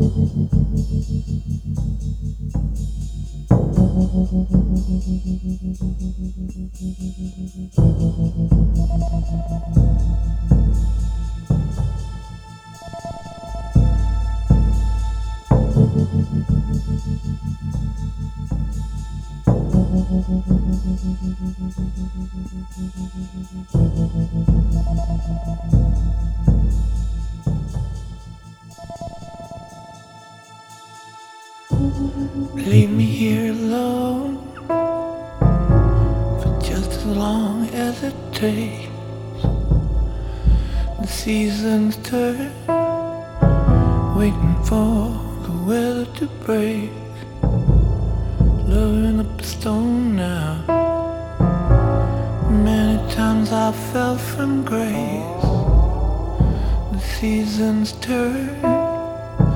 Leave me here alone for just as long as it takes. The seasons turn, waiting for the weather to break. Blowing up the stone now. Many times I fell from grace. The seasons turn,